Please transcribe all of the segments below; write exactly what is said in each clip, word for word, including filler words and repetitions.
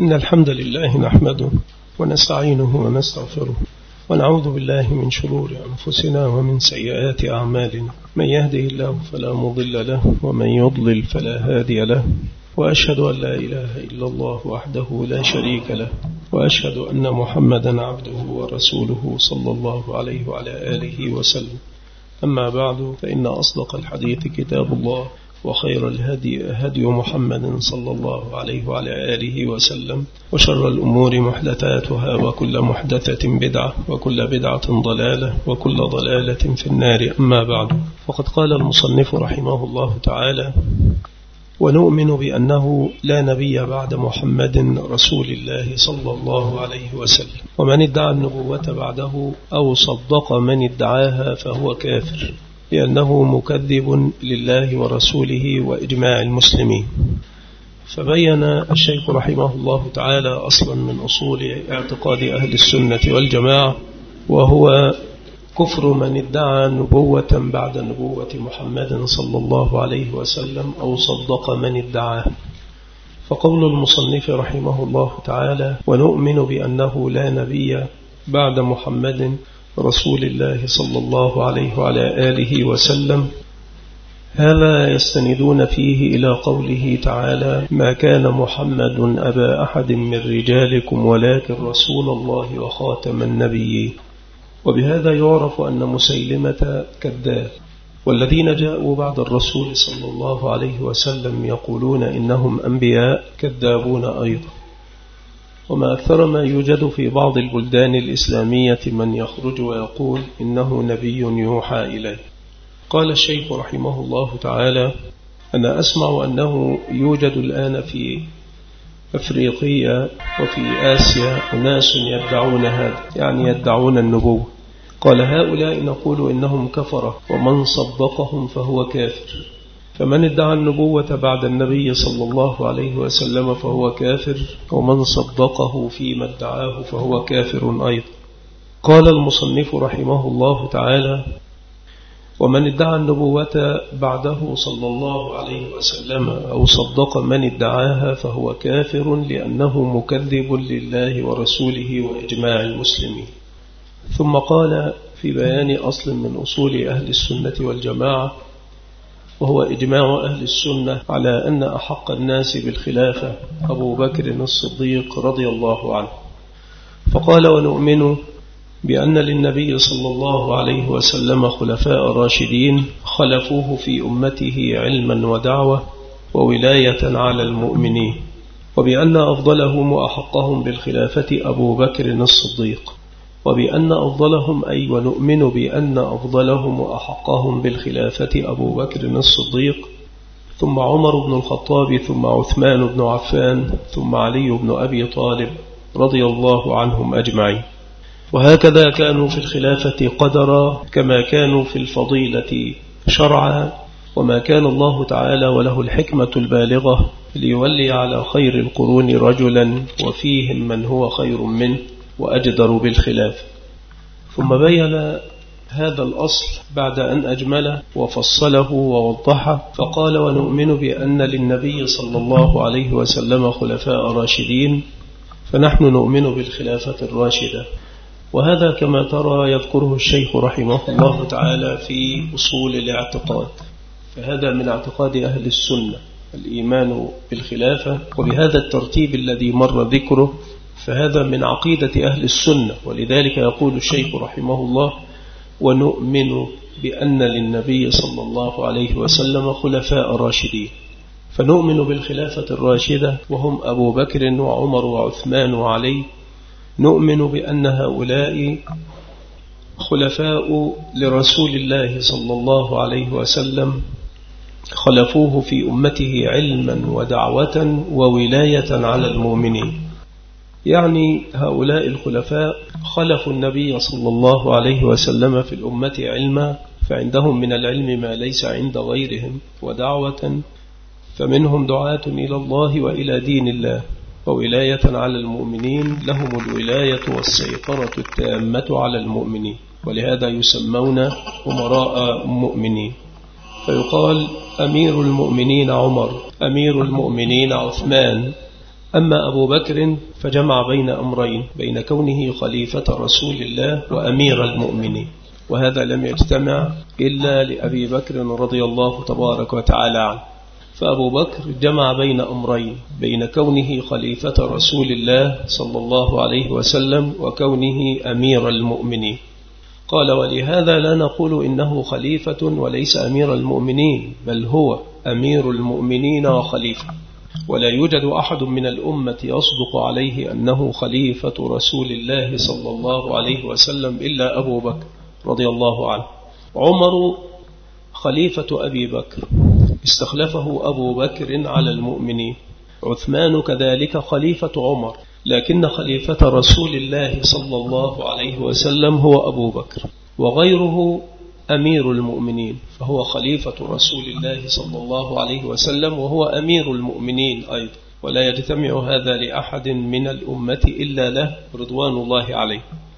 إن الحمد لله نحمده ونستعينه ونستغفره ونعوذ بالله من شرور أنفسنا ومن سيئات أعمالنا، من يهده الله فلا مضل له ومن يضلل فلا هادي له، وأشهد أن لا إله إلا الله وحده لا شريك له، وأشهد أن محمدا عبده ورسوله صلى الله عليه وعلى آله وسلم. أما بعد، فإن أصدق الحديث كتاب الله، وخير الهدي هدي محمد صلى الله عليه وعلى آله وسلم، وشر الأمور محدثاتها، وكل محدثة بدعة، وكل بدعة ضلالة، وكل ضلالة في النار. أما بعد، فقد قال المصنف رحمه الله تعالى: ونؤمن بأنه لا نبي بعد محمد رسول الله صلى الله عليه وسلم، ومن ادعى النبوة بعده أو صدق من ادعاها فهو كافر، لأنه مكذب لله ورسوله وإجماع المسلمين. فبين الشيخ رحمه الله تعالى أصلا من أصول اعتقاد أهل السنة والجماعة، وهو كفر من ادعى نبوة بعد نبوة محمد صلى الله عليه وسلم أو صدق من ادعاه. فقول المصنف رحمه الله تعالى: ونؤمن بأنه لا نبي بعد محمد رسول الله صلى الله عليه وعلى آله وسلم، هذا يستندون فيه إلى قوله تعالى: ما كان محمد أبا أحد من رجالكم ولكن رسول الله وخاتم النبيين. وبهذا يعرف أن مسيلمة كذاب، والذين جاءوا بعد الرسول صلى الله عليه وسلم يقولون إنهم أنبياء كذابون أيضا. وما أكثر ما يوجد في بعض البلدان الإسلامية من يخرج ويقول إنه نبي يوحى إليه. قال الشيخ رحمه الله تعالى: أنا أسمع أنه يوجد الآن في أفريقيا وفي آسيا أناس يدعون هذا، يعني يدعون النبوة. قال: هؤلاء نقول إنهم كفرة، ومن صدقهم فهو كافر. فمن ادعى النبوة بعد النبي صلى الله عليه وسلم فهو كافر، ومن صدقه فيما ادعاه فهو كافر أيضا. قال المصنف رحمه الله تعالى: ومن ادعى النبوة بعده صلى الله عليه وسلم أو صدق من ادعاها فهو كافر، لأنه مكذب لله ورسوله وإجماع المسلمين. ثم قال في بيان أصل من أصول أهل السنة والجماعة، وهو إجماع أهل السنة على أن أحق الناس بالخلافة أبو بكر الصديق رضي الله عنه. فقال: ونؤمن بأن للنبي صلى الله عليه وسلم خلفاء راشدين خلفوه في أمته علما ودعوة وولاية على المؤمنين، وبأن أفضلهم وأحقهم بالخلافة أبو بكر الصديق، وبأن أفضلهم أي ونؤمن بأن أفضلهم وأحقهم بالخلافة أبو بكر الصديق، ثم عمر بن الخطاب، ثم عثمان بن عفان، ثم علي بن أبي طالب رضي الله عنهم أجمعين. وهكذا كانوا في الخلافة قدرا، كما كانوا في الفضيلة شرعا، وما كان الله تعالى وله الحكمة البالغة ليولي على خير القرون رجلا وفيهم من هو خير منه وأجدر بالخلاف. ثم بين هذا الأصل بعد أن أجمله وفصله ووضحه، فقال: ونؤمن بأن للنبي صلى الله عليه وسلم خلفاء راشدين، فنحن نؤمن بالخلافة الراشدة. وهذا كما ترى يذكره الشيخ رحمه الله تعالى في أصول الاعتقاد. فهذا من اعتقاد أهل السنة الإيمان بالخلافة، وبهذا الترتيب الذي مر ذكره، فهذا من عقيدة أهل السنة. ولذلك يقول الشيخ رحمه الله: ونؤمن بأن للنبي صلى الله عليه وسلم خلفاء راشدين. فنؤمن بالخلافة الراشدة وهم أبو بكر وعمر وعثمان وعلي. نؤمن بأن هؤلاء خلفاء لرسول الله صلى الله عليه وسلم، خلفوه في أمته علما ودعوة وولاية على المؤمنين. يعني هؤلاء الخلفاء خلفوا النبي صلى الله عليه وسلم في الأمة علما، فعندهم من العلم ما ليس عند غيرهم، ودعوة، فمنهم دعاة إلى الله وإلى دين الله، وولاية على المؤمنين، لهم الولاية والسيطرة التامة على المؤمنين، ولهذا يسمون أمراء مؤمنين. فيقال: أمير المؤمنين عمر، أمير المؤمنين عثمان، أما أبو بكر فجمع بين أمرين، بين كونه خليفة رسول الله وأمير المؤمنين، وهذا لم يجتمع إلا لأبي بكر رضي الله تبارك وتعالى عنه. فأبو بكر جمع بين أمرين، بين كونه خليفة رسول الله صلى الله عليه وسلم وكونه أمير المؤمنين. قال: ولهذا لا نقول إنه خليفة وليس أمير المؤمنين، بل هو أمير المؤمنين وخليفة، ولا يوجد أحد من الأمة يصدق عليه أنه خليفة رسول الله صلى الله عليه وسلم إلا أبو بكر رضي الله عنه. عمر خليفة أبي بكر استخلفه أبو بكر على المؤمنين. عثمان كذلك خليفة عمر، لكن خليفة رسول الله صلى الله عليه وسلم هو أبو بكر، وغيره أمير المؤمنين، فهو خليفة رسول الله صلى الله عليه وسلم وهو أمير المؤمنين أيضا، ولا يجتمع هذا لأحد من الأمة إلا له رضوان الله عليه.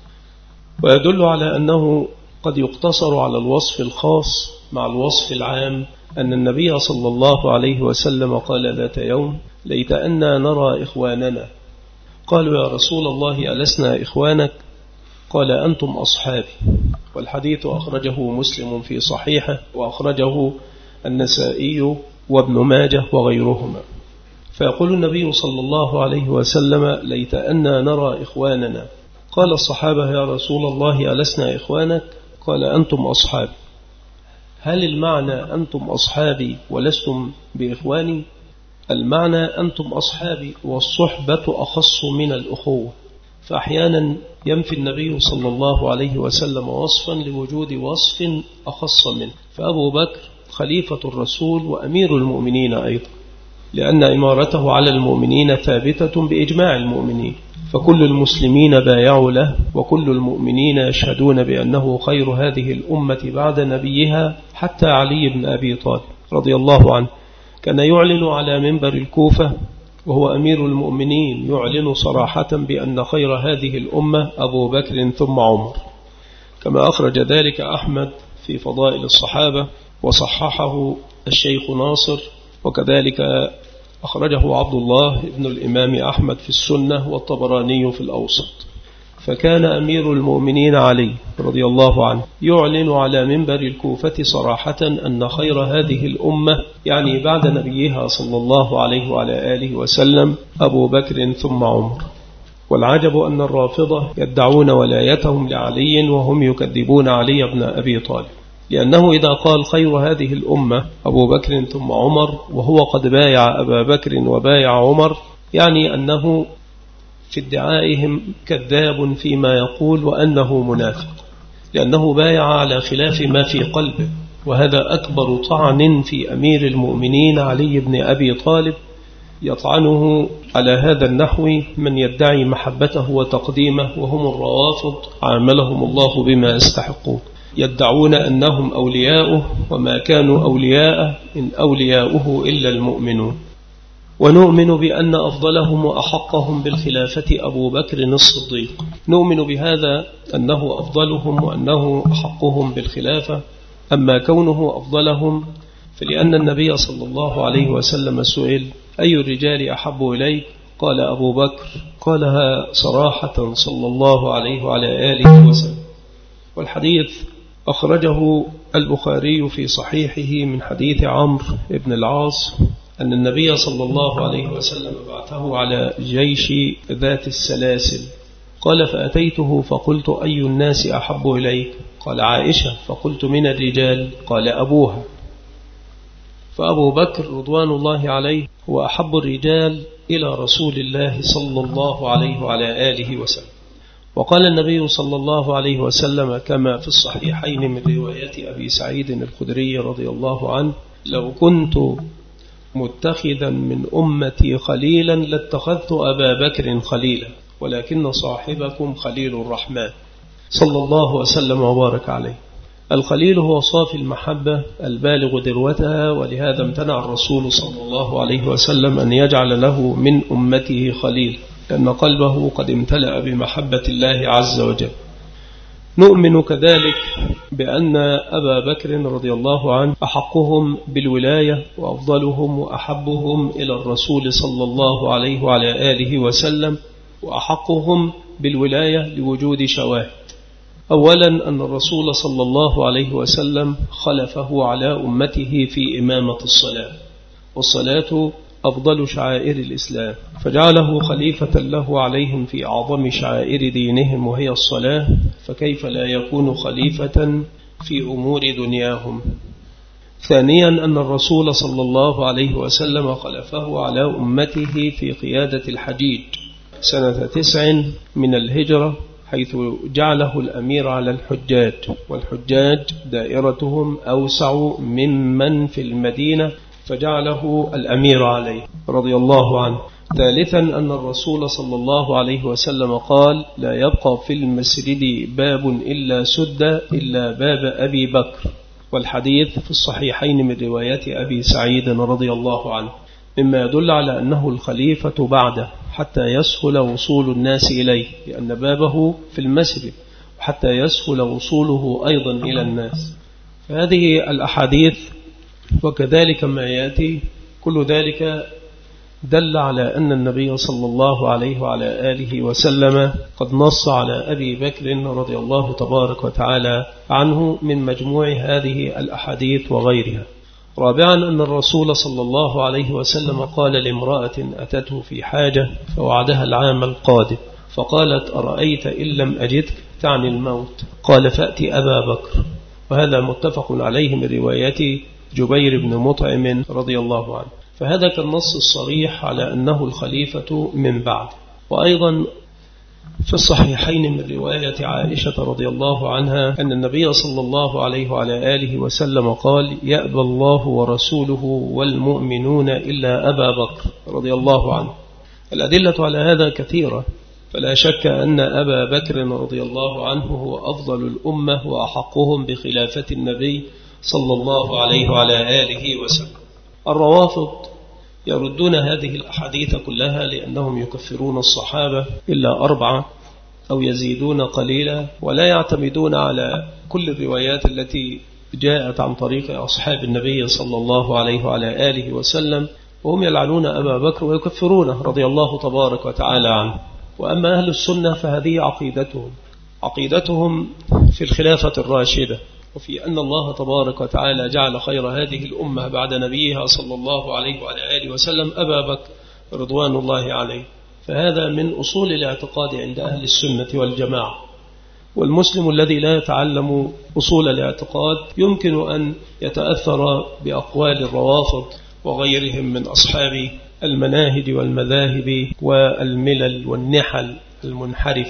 ويدل على أنه قد يقتصر على الوصف الخاص مع الوصف العام، أن النبي صلى الله عليه وسلم قال ذات يوم: ليت أننا نرى إخواننا. قالوا: يا رسول الله ألسنا إخوانك؟ قال: أنتم أصحابي. والحديث أخرجه مسلم في صحيحه، وأخرجه النسائي وابن ماجه وغيرهما. فيقول النبي صلى الله عليه وسلم: ليت أننا نرى إخواننا. قال الصحابة: يا رسول الله ألسنا إخوانك؟ قال: أنتم أصحابي. هل المعنى أنتم أصحابي ولستم بإخواني؟ المعنى أنتم أصحابي، والصحبة أخص من الأخوة، فأحيانا ينفي النبي صلى الله عليه وسلم وصفا لوجود وصف أخص منه. فأبو بكر خليفة الرسول وأمير المؤمنين أيضا، لأن إمارته على المؤمنين ثابتة بإجماع المؤمنين، فكل المسلمين بايعوا له، وكل المؤمنين يشهدون بأنه خير هذه الأمة بعد نبيها، حتى علي بن أبي طالب رضي الله عنه كان يعلن على منبر الكوفة وهو أمير المؤمنين، يعلن صراحة بأن خير هذه الأمة أبو بكر ثم عمر، كما أخرج ذلك أحمد في فضائل الصحابة، وصححه الشيخ ناصر، وكذلك أخرجه عبد الله ابن الإمام أحمد في السنة، والطبراني في الأوسط. فكان أمير المؤمنين علي رضي الله عنه يعلن على منبر الكوفة صراحة أن خير هذه الأمة، يعني بعد نبيها صلى الله عليه وعلى آله وسلم، أبو بكر ثم عمر. والعجب أن الرافضة يدعون ولايتهم لعلي وهم يكذبون علي بن أبي طالب، لأنه إذا قال خير هذه الأمة أبو بكر ثم عمر وهو قد بايع أبا بكر وبايع عمر، يعني أنه في ادعائهم كذاب فيما يقول، وأنه منافق، لأنه بايع على خلاف ما في قلبه، وهذا أكبر طعن في أمير المؤمنين علي بن أبي طالب. يطعنه على هذا النحو من يدعي محبته وتقديمه، وهم الروافض عاملهم الله بما يستحقون، يدعون أنهم أولياؤه وما كانوا أولياءه، إن أولياؤه إلا المؤمنون. ونؤمن بأن أفضلهم وأحقهم بالخلافة أبو بكر الصديق، نؤمن بهذا أنه أفضلهم وأنه أحقهم بالخلافة. أما كونه أفضلهم فلأن النبي صلى الله عليه وسلم سئل: أي الرجال أحب إليك؟ قال: أبو بكر. قالها صراحة صلى الله عليه وعلى آله وسلم. والحديث أخرجه البخاري في صحيحه من حديث عمرو بن العاص أن النبي صلى الله عليه وسلم بعثه على جيش ذات السلاسل. قال: فأتيته فقلت: أي الناس أحب إليك؟ قال: عائشة. فقلت: من الرجال؟ قال: أبوها. فأبو بكر رضوان الله عليه هو أحب الرجال إلى رسول الله صلى الله عليه وعلى آله وسلم. وقال النبي صلى الله عليه وسلم كما في الصحيحين من رواية أبي سعيد الخدري رضي الله عنه: لو كنت متخذا من أمتي خليلا لاتخذت أبا بكر خليلا، ولكن صاحبكم خليل الرحمن صلى الله وسلم وبارك عليه. الخليل هو صافي المحبة البالغ ذروتها، ولهذا امتنع الرسول صلى الله عليه وسلم أن يجعل له من أمته خليل، لأن قلبه قد امتلأ بمحبة الله عز وجل. نؤمن كذلك بأن أبا بكر رضي الله عنه أحقهم بالولاية وأفضلهم وأحبهم إلى الرسول صلى الله عليه وعلى آله وسلم، وأحقهم بالولاية لوجود شواهد. أولا أن الرسول صلى الله عليه وسلم خلفه على أمته في إمامة الصلاة، والصلاة أفضل شعائر الإسلام، فجعله خليفة له عليهم في أعظم شعائر دينهم وهي الصلاة، فكيف لا يكون خليفة في أمور دنياهم. ثانيا أن الرسول صلى الله عليه وسلم خلفه على أمته في قيادة الحجيج سنة تسع من الهجرة، حيث جعله الأمير على الحجاج، والحجاج دائرتهم أوسع ممن في المدينة، فجعله الأمير عليه رضي الله عنه. ثالثا أن الرسول صلى الله عليه وسلم قال: لا يبقى في المسجد باب إلا سد إلا باب أبي بكر، والحديث في الصحيحين من رواية أبي سعيد رضي الله عنه، مما يدل على أنه الخليفة بعده حتى يسهل وصول الناس إليه، لأن بابه في المسجد، وحتى يسهل وصوله أيضا إلى الناس. فهذه الأحاديث وكذلك ما يأتي كل ذلك دل على أن النبي صلى الله عليه وعلى آله وسلم قد نص على أبي بكر رضي الله تبارك وتعالى عنه من مجموع هذه الأحاديث وغيرها. رابعا أن الرسول صلى الله عليه وسلم قال لامرأة أتته في حاجة فوعدها العام القادم، فقالت: أرأيت إن لم أجدك، تعني الموت، قال: فأتي أبا بكر. وهذا متفق عليه من رواية جبير بن مطعم رضي الله عنه. فهذا كالنص الصريح على أنه الخليفة من بعد. وأيضا في الصحيحين من رواية عائشة رضي الله عنها أن النبي صلى الله عليه وعلى آله وسلم قال: يأبى الله ورسوله والمؤمنون إلا أبا بكر رضي الله عنه. الأدلة على هذا كثيرة، فلا شك أن أبا بكر رضي الله عنه هو أفضل الأمة وأحقهم بخلافة النبي صلى الله عليه وعلى آله وسلم. الروافض يردون هذه الأحاديث كلها لأنهم يكفرون الصحابة إلا أربعة أو يزيدون قليلا، ولا يعتمدون على كل الروايات التي جاءت عن طريق أصحاب النبي صلى الله عليه وعلى آله وسلم، وهم يلعنون أبا بكر ويكفرونه رضي الله تبارك وتعالى عنه. وأما أهل السنة فهذه عقيدتهم عقيدتهم في الخلافة الراشدة، وفي أن الله تبارك وتعالى جعل خير هذه الأمة بعد نبيها صلى الله عليه وعلى آله وسلم أبا بكر رضوان الله عليه. فهذا من أصول الاعتقاد عند أهل السنة والجماعة. والمسلم الذي لا يتعلم أصول الاعتقاد يمكن أن يتأثر بأقوال الروافض وغيرهم من أصحاب المناهج والمذاهب والملل والنحل المنحرفة.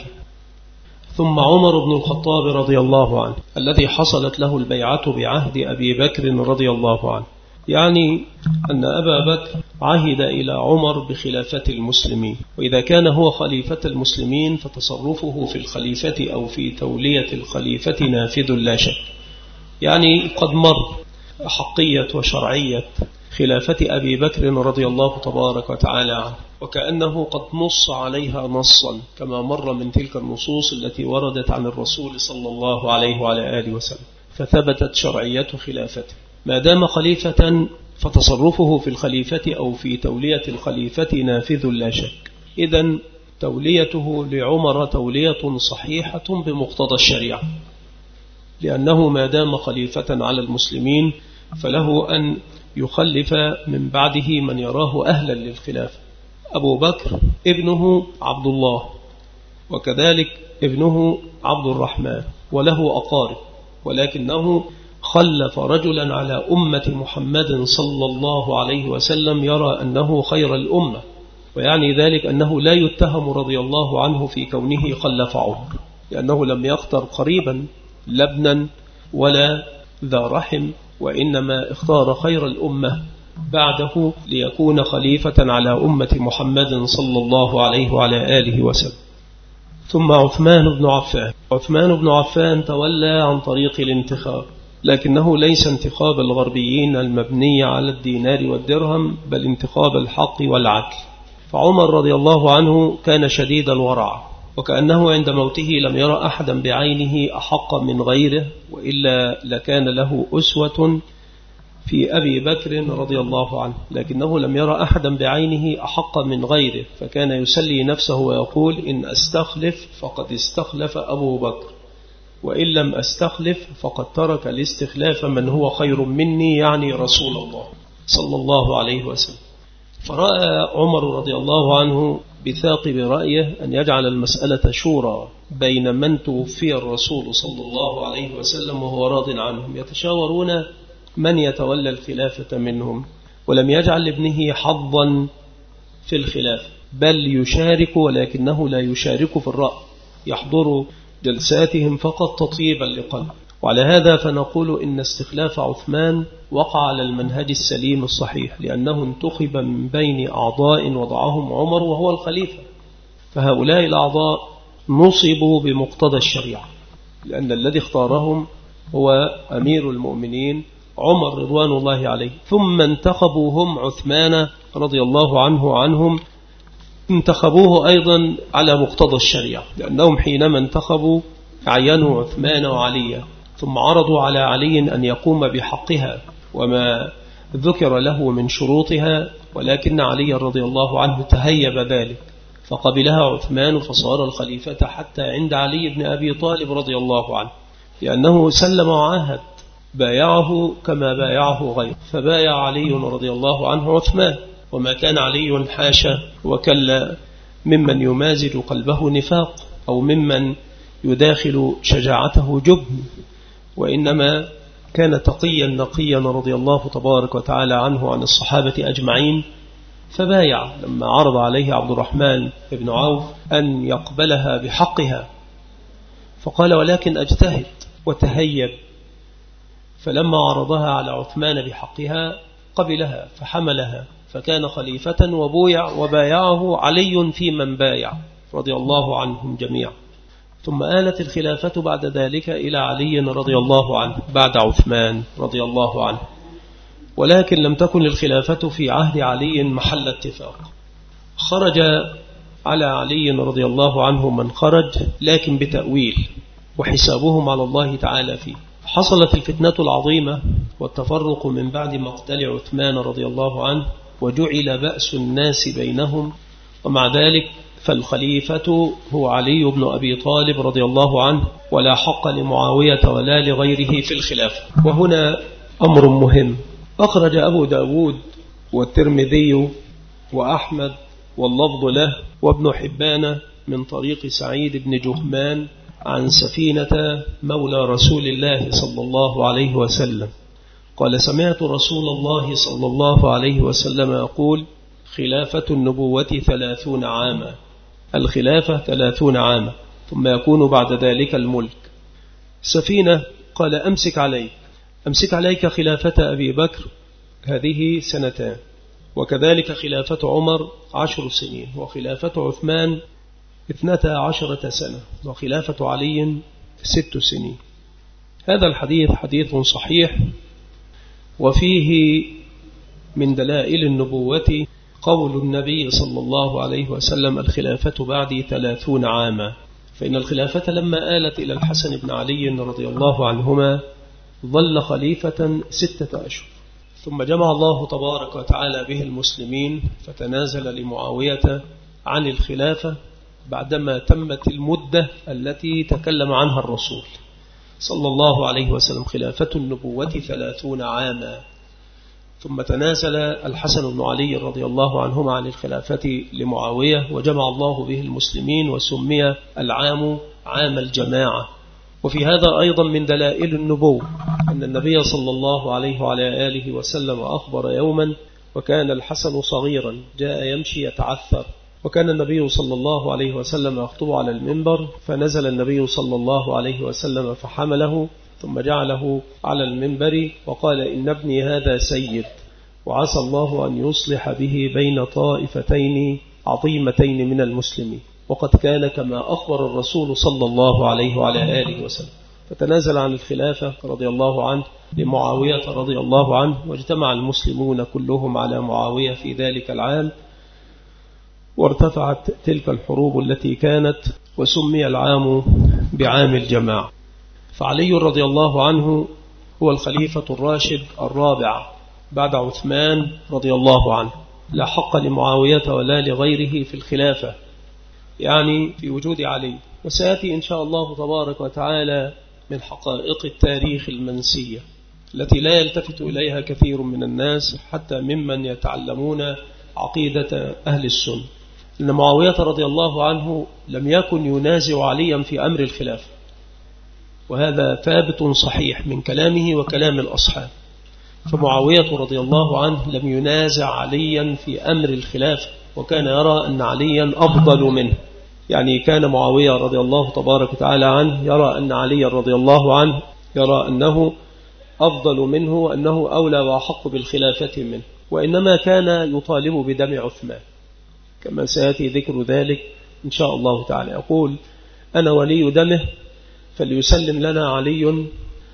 ثم عمر بن الخطاب رضي الله عنه الذي حصلت له البيعة بعهد أبي بكر رضي الله عنه، يعني أن أبا بكر عهد إلى عمر بخلافة المسلمين، وإذا كان هو خليفة المسلمين فتصرفه في الخليفة أو في تولية الخليفة نافذ لا شك، يعني قد مر حقية وشرعية خلافة أبي بكر رضي الله تبارك وتعالى عنه، وكأنه قد نص عليها نصا كما مر من تلك النصوص التي وردت عن الرسول صلى الله عليه وعلى آله وسلم، فثبتت شرعية خلافته. ما دام خليفة فتصرفه في الخليفة أو في تولية الخليفة نافذ لا شك. إذن توليته لعمر تولية صحيحة بمقتضى الشريعة، لأنه ما دام خليفة على المسلمين فله أن يخلف من بعده من يراه أهلا للخلافة. أبو بكر ابنه عبد الله، وكذلك ابنه عبد الرحمن، وله أقارب، ولكنه خلف رجلا على أمة محمد صلى الله عليه وسلم يرى أنه خير الأمة، ويعني ذلك أنه لا يتهم رضي الله عنه في كونه خلف عمر، لأنه لم يختر قريبا لبنا ولا ذا رحم، وإنما اختار خير الأمة بعده ليكون خليفة على أمة محمد صلى الله عليه وعلى آله وسلم. ثم عثمان بن عفان عثمان بن عفان تولى عن طريق الانتخاب، لكنه ليس انتخاب الغربيين المبني على الدينار والدرهم، بل انتخاب الحق والعدل. فعمر رضي الله عنه كان شديد الورع، وكأنه عند موته لم يرى أحدا بعينه أحق من غيره، وإلا لكان له أسوة في أبي بكر رضي الله عنه، لكنه لم يرى أحدا بعينه أحق من غيره، فكان يسلي نفسه ويقول إن أستخلف فقد استخلف أبو بكر، وإن لم أستخلف فقد ترك الاستخلاف من هو خير مني، يعني رسول الله صلى الله عليه وسلم. فرأى عمر رضي الله عنه بثاقب رأيه أن يجعل المسألة شورى بين من توفي الرسول صلى الله عليه وسلم وهو راض عنهم، يتشاورون من يتولى الخلافة منهم، ولم يجعل لابنه حظا في الخلافة، بل يشارك ولكنه لا يشارك في الرأي، يحضر جلساتهم فقط تطيبا لقلب. وعلى هذا فنقول إن استخلاف عثمان وقع على المنهج السليم الصحيح، لأنه انتخب من بين أعضاء وضعهم عمر وهو الخليفة، فهؤلاء الأعضاء نصبوا بمقتضى الشريعة، لأن الذي اختارهم هو أمير المؤمنين عمر رضوان الله عليه، ثم انتخبوا هم عثمان رضي الله عنه عنهم، انتخبوه أيضا على مقتضى الشريعة، لأنهم حينما انتخبوا عينوا عثمان وعليا، ثم عرضوا على علي أن يقوم بحقها وما ذكر له من شروطها، ولكن علي رضي الله عنه تهيب ذلك فقبلها عثمان فصار الخليفة حتى عند علي بن أبي طالب رضي الله عنه، لأنه سلم وعاهد، بايعه كما بايعه غيره، فبايع علي رضي الله عنه عثمان، وما كان علي حاشا وكلا ممن يمازج قلبه نفاق أو ممن يداخل شجاعته جبن، وإنما كان تقيا نقيا رضي الله تبارك وتعالى عنه عن الصحابة أجمعين، فبايع لما عرض عليه عبد الرحمن بن عوف أن يقبلها بحقها، فقال ولكن أجتهد وتهيب، فلما عرضها على عثمان بحقها قبلها فحملها، فكان خليفة وبويع وبايعه علي في من بايع رضي الله عنهم جميعا. ثم آلت الخلافة بعد ذلك إلى علي رضي الله عنه بعد عثمان رضي الله عنه، ولكن لم تكن الخلافة في عهد علي محل اتفاق، خرج على علي رضي الله عنه من خرج لكن بتأويل، وحسابهم على الله تعالى فيه. حصلت الفتنة العظيمة والتفرق من بعد مقتل عثمان رضي الله عنه، وجعل بأس الناس بينهم، ومع ذلك فالخليفة هو علي بن أبي طالب رضي الله عنه، ولا حق لمعاوية ولا لغيره في الخلافة. وهنا أمر مهم، أخرج أبو داود والترمذي وأحمد واللفظ له وابن حبان من طريق سعيد بن جهمان عن سفينة مولى رسول الله صلى الله عليه وسلم قال سمعت رسول الله صلى الله عليه وسلم يقول خلافة النبوة ثلاثون عاما، الخلافة ثلاثون عاما ثم يكون بعد ذلك الملك. سفينة قال أمسك عليك أمسك عليك خلافة أبي بكر هذه سنتان، وكذلك خلافة عمر عشر سنين، وخلافة عثمان اثنتا عشرة سنة، وخلافة علي ست سنين. هذا الحديث حديث صحيح، وفيه من دلائل النبوة قول النبي صلى الله عليه وسلم الخلافة بعد ثلاثون عاما، فإن الخلافة لما آلت إلى الحسن بن علي رضي الله عنهما ظل خليفة ستة أشهر، ثم جمع الله تبارك وتعالى به المسلمين فتنازل لمعاوية عن الخلافة بعدما تمت المدة التي تكلم عنها الرسول صلى الله عليه وسلم، خلافة النبوة ثلاثون عاما. ثم تنازل الحسن بن علي رضي الله عنهما عن الخلافة لمعاوية، وجمع الله به المسلمين، وسمي العام عام الجماعة. وفي هذا أيضا من دلائل النبوة أن النبي صلى الله عليه وعلى آله وسلم أخبر يوما وكان الحسن صغيرا جاء يمشي يتعثر، وكان النبي صلى الله عليه وسلم يخطب على المنبر، فنزل النبي صلى الله عليه وسلم فحمله ثم جعله على المنبر وقال إن ابني هذا سيد، وعسى الله أن يصلح به بين طائفتين عظيمتين من المسلمين، وقد كان كما أخبر الرسول صلى الله عليه وعلى آله وسلم. فتنازل عن الخلافة رضي الله عنه لمعاوية رضي الله عنه، واجتمع المسلمون كلهم على معاوية في ذلك العام، وارتفعت تلك الحروب التي كانت وسمي العام بعام الجماعة. فعلي رضي الله عنه هو الخليفة الراشد الرابع بعد عثمان رضي الله عنه، لا حق لمعاوية ولا لغيره في الخلافة، يعني في وجود علي. وسيأتي إن شاء الله تبارك وتعالى من حقائق التاريخ المنسية التي لا يلتفت إليها كثير من الناس حتى ممن يتعلمون عقيدة أهل السنة، أن معاوية رضي الله عنه لم يكن ينازع عليا في أمر الخلافة، وهذا ثابت صحيح من كلامه وكلام الأصحاب. فمعاوية رضي الله عنه لم ينازع عليا في أمر الخلافة، وكان يرى أن عليا أفضل منه. يعني كان معاوية رضي الله تبارك وتعالى عنه يرى أن علي رضي الله عنه يرى أنه أفضل منه وأنه أولى وأحق بالخلافة منه، وإنما كان يطالب بدم عثمان كما سيأتي ذكر ذلك إن شاء الله تعالى. يقول: أنا ولي دمه فليسلم لنا علي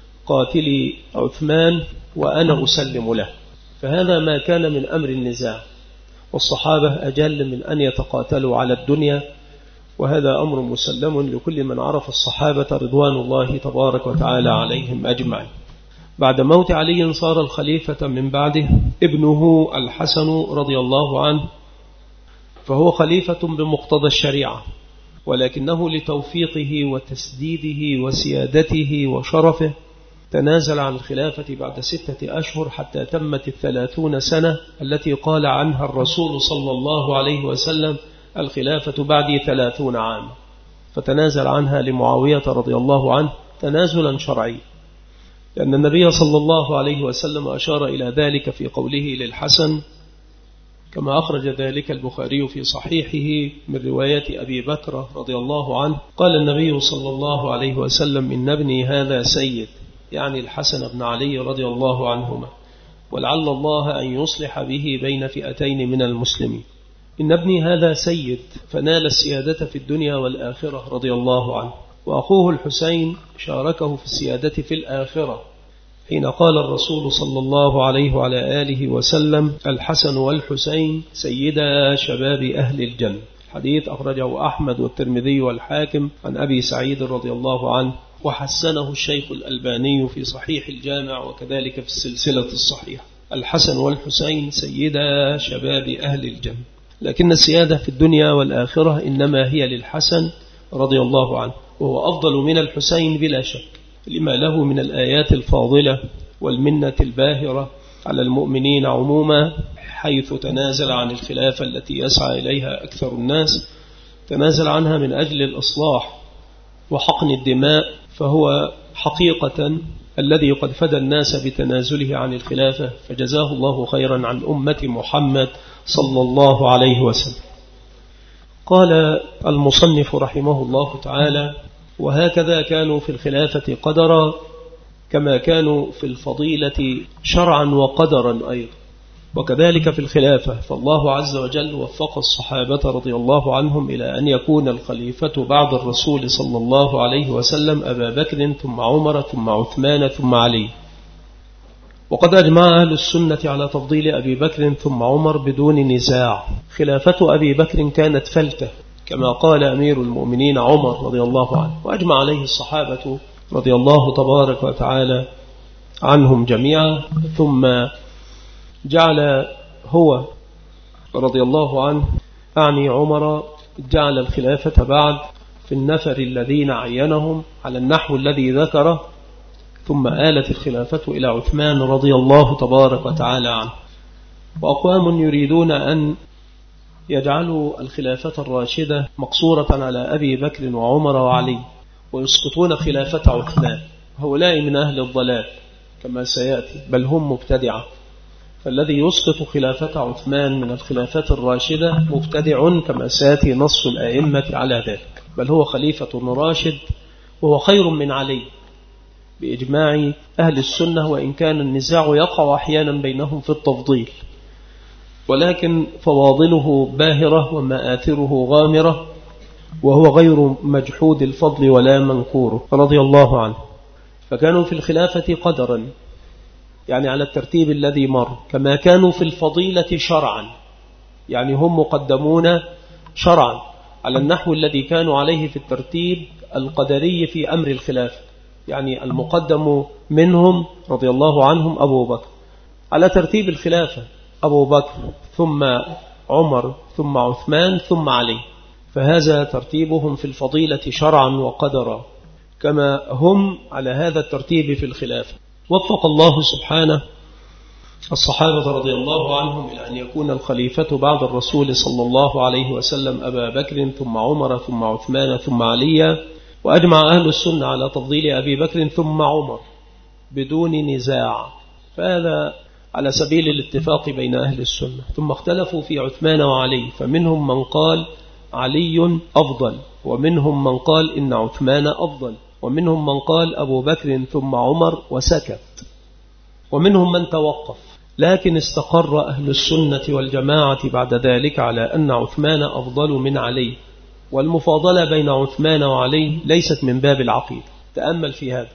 قاتلي عثمان وأنا أسلم له. فهذا ما كان من أمر النزاع، والصحابة أجل من أن يتقاتلوا على الدنيا، وهذا أمر مسلم لكل من عرف الصحابة رضوان الله تبارك وتعالى عليهم أجمعين. بعد موت علي صار الخليفة من بعده ابنه الحسن رضي الله عنه، فهو خليفة بمقتضى الشريعة، ولكنه لتوفيقه وتسديده وسيادته وشرفه تنازل عن الخلافة بعد ستة أشهر حتى تمت الثلاثون سنة التي قال عنها الرسول صلى الله عليه وسلم: الخلافة بعدي ثلاثون عام. فتنازل عنها لمعاوية رضي الله عنه تنازلا شرعي، لأن النبي صلى الله عليه وسلم أشار إلى ذلك في قوله للحسن كما أخرج ذلك البخاري في صحيحه من رواية أبي بكر رضي الله عنه. قال النبي صلى الله عليه وسلم: إن ابني هذا سيد، يعني الحسن بن علي رضي الله عنهما، ولعل الله أن يصلح به بين فئتين من المسلمين. إن ابني هذا سيد فنال السيادة في الدنيا والآخرة رضي الله عنه. وأخوه الحسين شاركه في السيادة في الآخرة حين قال الرسول صلى الله عليه وعلى آله وسلم: الحسن والحسين سيدا شباب أهل الجنة. حديث أخرجه أحمد والترمذي والحاكم عن أبي سعيد رضي الله عنه، وحسنه الشيخ الألباني في صحيح الجامع وكذلك في السلسلة الصحيحة. الحسن والحسين سيدا شباب أهل الجنة. لكن السيادة في الدنيا والآخرة إنما هي للحسن رضي الله عنه، وهو أفضل من الحسين بلا شك، لما له من الآيات الفاضلة والمنة الباهرة على المؤمنين عموما، حيث تنازل عن الخلافة التي يسعى إليها أكثر الناس، تنازل عنها من أجل الإصلاح وحقن الدماء، فهو حقيقة الذي قد فدى الناس بتنازله عن الخلافة، فجزاه الله خيرا عن أمة محمد صلى الله عليه وسلم. قال المصنف رحمه الله تعالى: وهكذا كانوا في الخلافة قدرا كما كانوا في الفضيلة شرعا وقدرا أيضا، وكذلك في الخلافة. فالله عز وجل وفق الصحابة رضي الله عنهم إلى أن يكون الخليفة بعد الرسول صلى الله عليه وسلم أبا بكر ثم عمر ثم عثمان ثم علي. وقد أجمع أهل السنة على تفضيل أبي بكر ثم عمر بدون نزاع. خلافة أبي بكر كانت فلتة كما قال أمير المؤمنين عمر رضي الله عنه، وأجمع عليه الصحابة رضي الله تبارك وتعالى عنهم جميعا. ثم جعل هو رضي الله عنه أعني عمر جعل الخلافة بعد في النفر الذين عينهم على النحو الذي ذكره، ثم آلت الخلافة إلى عثمان رضي الله تبارك وتعالى عنه. وأقوام يريدون أن يجعلوا الخلافة الراشدة مقصورة على أبي بكر وعمر وعلي، ويسقطون خلافة عثمان. هؤلاء من أهل الضلال كما سيأتي، بل هم مبتدعة. فالذي يسقط خلافة عثمان من الخلافة الراشدة مبتدع كما سيأتي نص الآئمة على ذلك، بل هو خليفة راشد وهو خير من علي بإجماع أهل السنة، وإن كان النزاع يقع أحيانا بينهم في التفضيل، ولكن فواضله باهرة ومآثره غامرة، وهو غير مجحود الفضل ولا منكوره رضي الله عنه. فكانوا في الخلافة قدرا، يعني على الترتيب الذي مر، كما كانوا في الفضيلة شرعا، يعني هم مقدمون شرعا، على النحو الذي كانوا عليه في الترتيب القدري في أمر الخلافة، يعني المقدم منهم رضي الله عنهم أبو بكر على ترتيب الخلافة، أبو بكر ثم عمر ثم عثمان ثم علي، فهذا ترتيبهم في الفضيلة شرعا وقدرا كما هم على هذا الترتيب في الخلافة. وفق الله سبحانه الصحابة رضي الله عنهم إلى أن يكون الخليفة بعد الرسول صلى الله عليه وسلم أبا بكر ثم عمر ثم عثمان ثم علي، وأجمع أهل السنة على تفضيل أبي بكر ثم عمر بدون نزاع، فهذا على سبيل الاتفاق بين أهل السنة. ثم اختلفوا في عثمان وعلي، فمنهم من قال علي أفضل، ومنهم من قال إن عثمان أفضل، ومنهم من قال أبو بكر ثم عمر وسكت، ومنهم من توقف. لكن استقر أهل السنة والجماعة بعد ذلك على أن عثمان أفضل من علي، والمفاضلة بين عثمان وعلي ليست من باب العقيدة. تأمل في هذا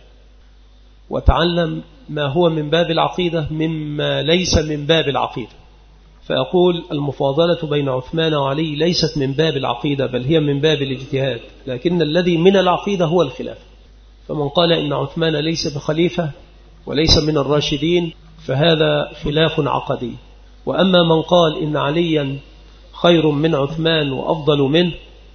وتعلم ما هو من باب العقيدة مما ليس من باب العقيدة. فأقول المفاضلة بين عثمان وعلي ليست من باب العقيدة، بل هي من باب الاجتهاد، لكن الذي من العقيدة هو الخلاف. فمن قال إن عثمان ليس بخليفة وليس من الراشدين فهذا خلاف عقدي، وأما من قال إن عليا خير من عثمان وأفضل منه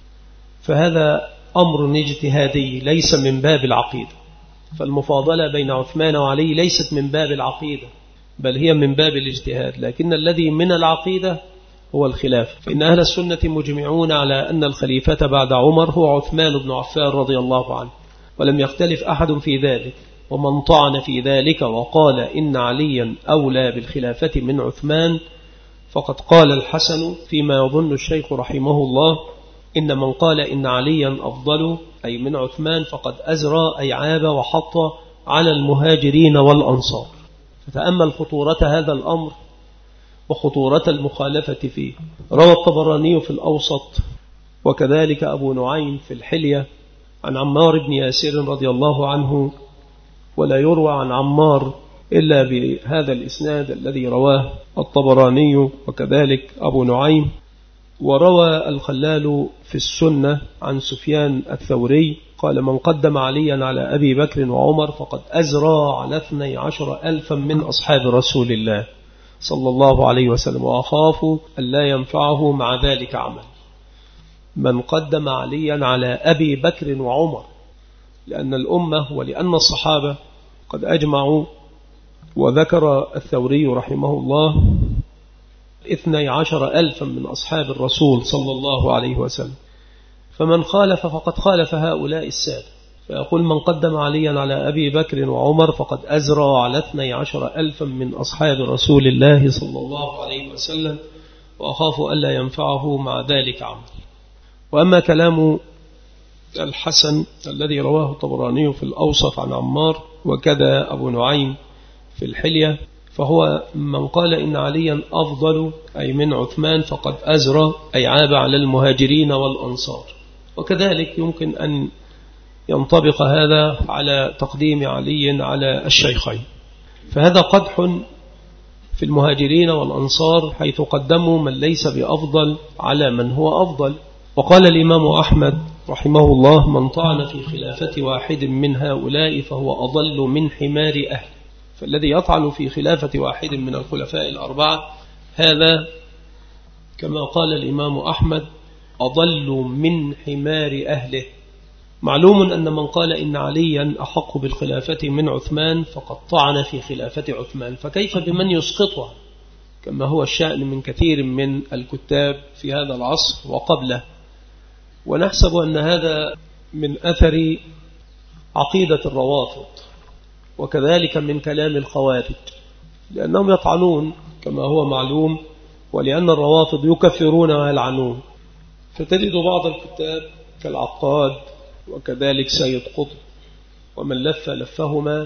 فهذا أمر اجتهادي ليس من باب العقيدة. فالمفاضلة بين عثمان وعلي ليست من باب العقيدة، بل هي من باب الاجتهاد، لكن الذي من العقيدة هو الخلاف. فإن أهل السنة مجمعون على أن الخليفة بعد عمر هو عثمان بن عفان رضي الله عنه، ولم يختلف أحد في ذلك. ومن طعن في ذلك وقال إن عليا أولى بالخلافة من عثمان فقد قال الحسن فيما يظن الشيخ رحمه الله إن من قال إن عليا أفضل أي من عثمان فقد أزرى أي عاب وحط على المهاجرين والأنصار. فتأمل خطورة هذا الأمر وخطورة المخالفة فيه. روى الطبراني في الأوسط وكذلك أبو نعيم في الحلية عن عمار بن ياسر رضي الله عنه، ولا يروى عن عمار إلا بهذا الإسناد الذي رواه الطبراني وكذلك أبو نعيم. وروى الخلال في السنة عن سفيان الثوري قال من قدم عليا على أبي بكر وعمر فقد أزرى على اثني عشر ألفا من أصحاب رسول الله صلى الله عليه وسلم، وأخاف أن لا ينفعه مع ذلك عمل. من قدم عليا على أبي بكر وعمر، لأن الأمة ولأن الصحابة قد أجمعوا. وذكر الثوري رحمه الله اثني عشر ألفا من أصحاب الرسول صلى الله عليه وسلم، فمن خالف فقد خالف هؤلاء السادة. فيقول من قدم عليا على أبي بكر وعمر فقد أزرى على اثني عشر ألفا من أصحاب رسول الله صلى الله عليه وسلم، وأخاف ألا ينفعه مع ذلك عمل. وأما كلام الحسن الذي رواه الطبراني في الأوسط عن عمار وكذا أبو نعيم في الحلية، فهو من قال إن عليا أفضل أي من عثمان فقد أزرى أي عاب على المهاجرين والأنصار. وكذلك يمكن أن ينطبق هذا على تقديم علي على الشيخين، فهذا قدح في المهاجرين والأنصار حيث قدموا من ليس بأفضل على من هو أفضل. وقال الإمام أحمد رحمه الله من طعن في خلافة واحد من هؤلاء فهو أضل من حمار أهل. فالذي يطعن في خلافة واحد من الخلفاء الأربعة هذا كما قال الإمام أحمد أضل من حمار أهله. معلوم أن من قال إن عليا أحق بالخلافة من عثمان فقد طعن في خلافة عثمان، فكيف بمن يسقطها كما هو الشأن من كثير من الكتاب في هذا العصر وقبله. ونحسب أن هذا من أثر عقيدة الروافض وكذلك من كلام الخوارج، لأنهم يطعنون كما هو معلوم، ولأن الروافض يكفرون ويلعنون. فتجد بعض الكتاب كالعقاد وكذلك سيد قطب ومن لف لفهما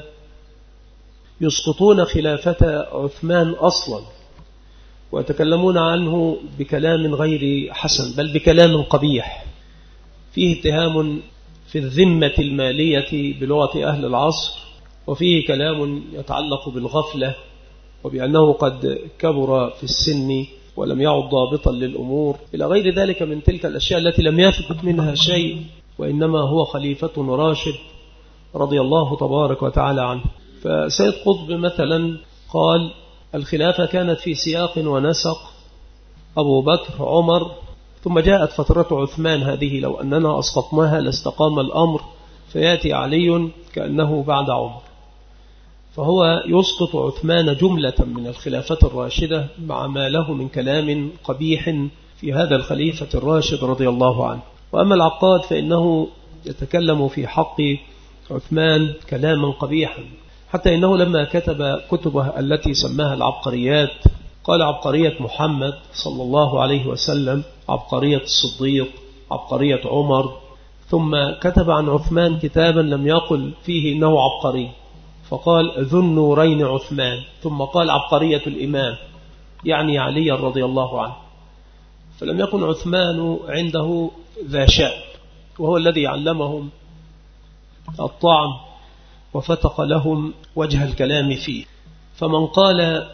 يسقطون خلافة عثمان أصلا ويتكلمون عنه بكلام غير حسن بل بكلام قبيح فيه اتهام في الذمة المالية بلغة أهل العصر، وفيه كلام يتعلق بالغفلة وبأنه قد كبر في السن ولم يعد ضابطا للأمور إلى غير ذلك من تلك الأشياء التي لم يثبت منها شيء، وإنما هو خليفة راشد رضي الله تبارك وتعالى عنه. فسيد قطب مثلا قال الخلافة كانت في سياق ونسق أبو بكر عمر، ثم جاءت فترة عثمان، هذه لو أننا أسقطناها لاستقام الأمر، فيأتي علي كأنه بعد عمر، فهو يسقط عثمان جملة من الخلافة الراشدة مع ما له من كلام قبيح في هذا الخليفة الراشد رضي الله عنه. وأما العقاد فإنه يتكلم في حق عثمان كلاما قبيحا، حتى إنه لما كتب كتبه التي سماها العبقريات قال عبقرية محمد صلى الله عليه وسلم، عبقرية الصديق، عبقرية عمر، ثم كتب عن عثمان كتابا لم يقل فيه إنه عبقري، فقال ذو النورين عثمان، ثم قال عبقرية الإمام يعني علي رضي الله عنه. فلم يكن عثمان عنده ذا شأن، وهو الذي علمهم الطعن وفتق لهم وجه الكلام فيه. فمن قال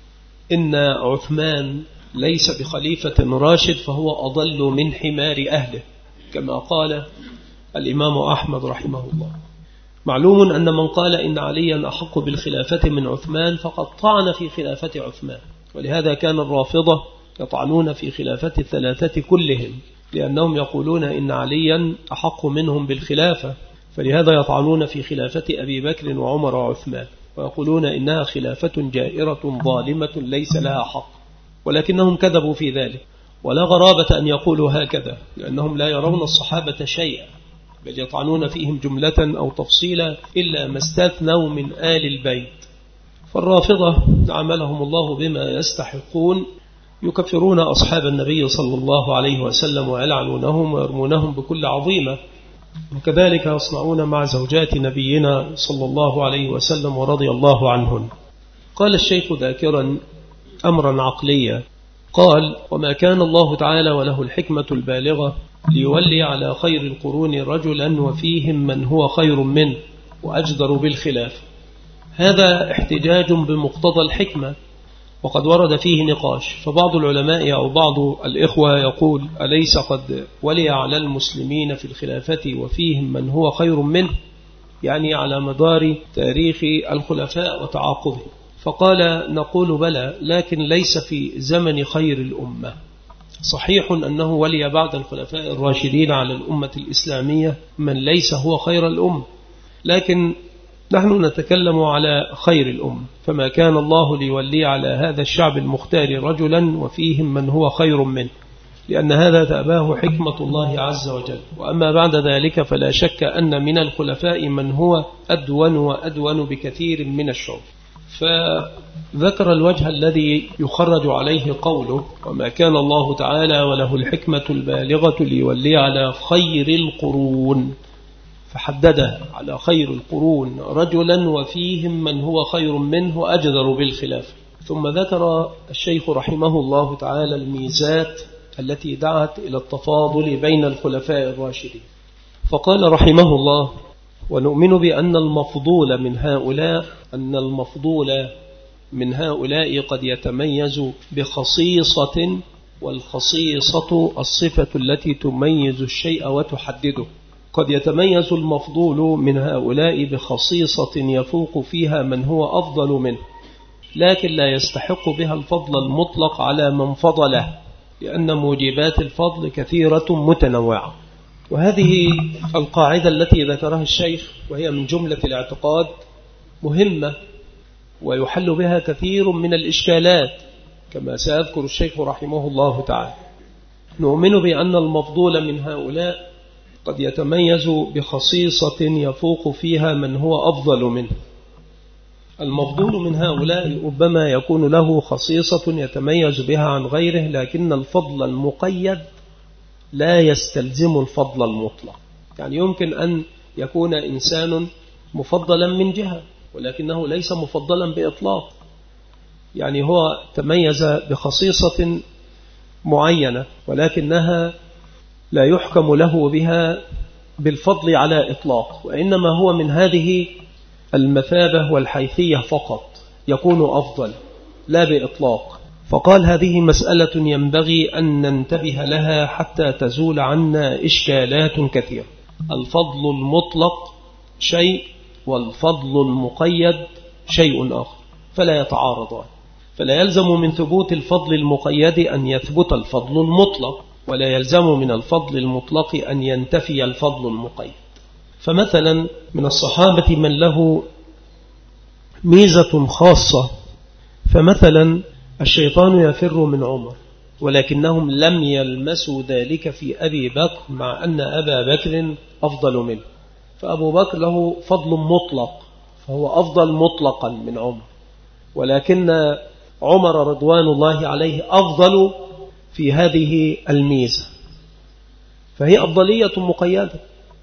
إن عثمان ليس بخليفة راشد فهو أضل من حمار أهله، كما قال الإمام أحمد رحمه الله. معلوم أن من قال إن عليا أحق بالخلافة من عثمان فقد طعن في خلافة عثمان، ولهذا كان الرافضة يطعنون في خلافة الثلاثة كلهم، لأنهم يقولون إن عليا أحق منهم بالخلافة، فلهذا يطعنون في خلافة أبي بكر وعمر وعثمان، ويقولون إنها خلافة جائرة ظالمة ليس لها حق، ولكنهم كذبوا في ذلك. ولا غرابة أن يقولوا هكذا، لأنهم لا يرون الصحابة شيئا، بل يطعنون فيهم جملة أو تفصيلا إلا ما استثنوا من آل البيت. فالرافضة عملهم الله بما يستحقون، يكفرون أصحاب النبي صلى الله عليه وسلم ويلعنونهم ويرمونهم بكل عظيمة، وكذلك يصنعون مع زوجات نبينا صلى الله عليه وسلم ورضي الله عنهن. قال الشيخ ذاكرا أمرا عقليا، قال وما كان الله تعالى وله الحكمة البالغة ليولي على خير القرون رجلا وفيهم من هو خير منه وأجدر بالخلاف. هذا احتجاج بمقتضى الحكمة، وقد ورد فيه نقاش، فبعض العلماء أو بعض الإخوة يقول أليس قد ولي على المسلمين في الخلافة وفيهم من هو خير منه، يعني على مدار تاريخ الخلفاء وتعاقبهم. فقال نقول بلى، لكن ليس في زمن خير الأمة. صحيح أنه ولي بعد الخلفاء الراشدين على الأمة الإسلامية من ليس هو خير الأمة، لكن نحن نتكلم على خير الأمة، فما كان الله ليولي على هذا الشعب المختار رجلا وفيهم من هو خير منه، لأن هذا تأباه حكمة الله عز وجل. وأما بعد ذلك فلا شك أن من الخلفاء من هو أدون وأدون بكثير من الشعوب. فذكر الوجه الذي يخرج عليه قوله وما كان الله تعالى وله الحكمة البالغة ليولي على خير القرون، فحددها على خير القرون رجلا وفيهم من هو خير منه أجدر بالخلاف. ثم ذكر الشيخ رحمه الله تعالى الميزات التي دعت إلى التفاضل بين الخلفاء الراشدين، فقال رحمه الله ونؤمن بأن المفضول من هؤلاء أن المفضول من هؤلاء قد يتميز بخصيصة، والخصيصة الصفة التي تميز الشيء وتحدده. قد يتميز المفضول من هؤلاء بخصيصة يفوق فيها من هو أفضل منه، لكن لا يستحق بها الفضل المطلق على من فضله، لأن موجبات الفضل كثيرة متنوعة. وهذه القاعدة التي ذكرها الشيخ وهي من جملة الاعتقاد مهمة، ويحل بها كثير من الإشكالات كما سيذكر الشيخ رحمه الله تعالى. نؤمن بأن المفضول من هؤلاء قد يتميز بخصيصة يفوق فيها من هو أفضل منه. المفضول من هؤلاء ربما يكون له خصيصة يتميز بها عن غيره، لكن الفضل المقيد لا يستلزم الفضل المطلق. يعني يمكن أن يكون إنسان مفضلا من جهة ولكنه ليس مفضلا بإطلاق، يعني هو تميز بخصيصة معينة ولكنها لا يحكم له بها بالفضل على إطلاق، وإنما هو من هذه المثابة والحيثية فقط يكون أفضل لا بإطلاق. فقال هذه مسألة ينبغي أن ننتبه لها حتى تزول عنا إشكالات كثيرة. الفضل المطلق شيء والفضل المقيد شيء آخر، فلا يتعارضان. فلا يلزم من ثبوت الفضل المقيد أن يثبت الفضل المطلق، ولا يلزم من الفضل المطلق أن ينتفي الفضل المقيد. فمثلا من الصحابة من له ميزة خاصة، فمثلا الشيطان يفر من عمر، ولكنهم لم يلمسوا ذلك في أبي بكر مع أن أبا بكر أفضل منه. فأبو بكر له فضل مطلق، فهو أفضل مطلقا من عمر، ولكن عمر رضوان الله عليه أفضل في هذه الميزة، فهي أفضلية مقيدة.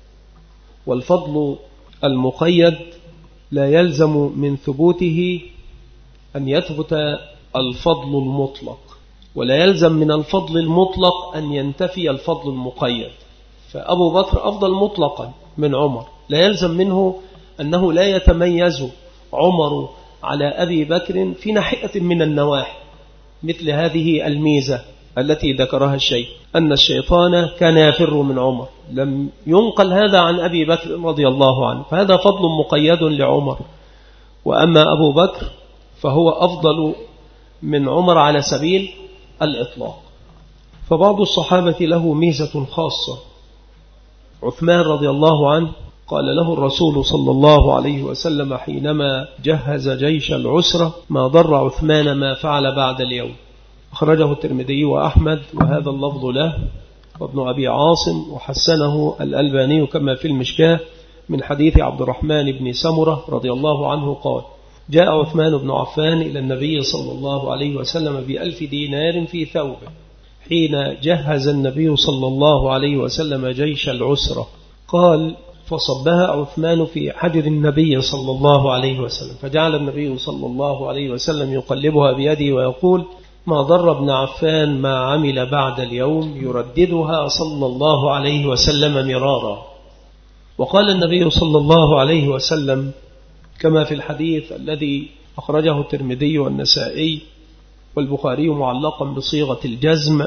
والفضل المقيد لا يلزم من ثبوته أن يثبت الفضل المطلق، ولا يلزم من الفضل المطلق أن ينتفي الفضل المقيد. فأبو بكر أفضل مطلقا من عمر، لا يلزم منه أنه لا يتميز عمر على أبي بكر في ناحية من النواحي، مثل هذه الميزة التي ذكرها الشيء أن الشيطان كان يفر من عمر، لم ينقل هذا عن أبي بكر رضي الله عنه، فهذا فضل مقيد لعمر. وأما أبو بكر فهو أفضل من عمر على سبيل الإطلاق. فبعض الصحابة له ميزة خاصة. عثمان رضي الله عنه قال له الرسول صلى الله عليه وسلم حينما جهز جيش العسرة: ما ضر عثمان ما فعل بعد اليوم. أخرجه الترمذي وأحمد، وهذا اللفظ له، وابن أبي عاصم، وحسنه الألباني كما في المشكاة من حديث عبد الرحمن بن سمرة رضي الله عنه قال: جاء عثمان بن عفان إلى النبي صلى الله عليه وسلم بألف دينار في ثوبه حين جهز النبي صلى الله عليه وسلم جيش العسرة. قال: فصبها عثمان في حجر النبي صلى الله عليه وسلم، فجعل النبي صلى الله عليه وسلم يقلبها بيده ويقول: ما ضر ابن عفان ما عمل بعد اليوم، يرددها صلى الله عليه وسلم مرارا. وقال النبي صلى الله عليه وسلم كما في الحديث الذي أخرجه الترمذي والنسائي والبخاري معلقا بصيغة الجزم،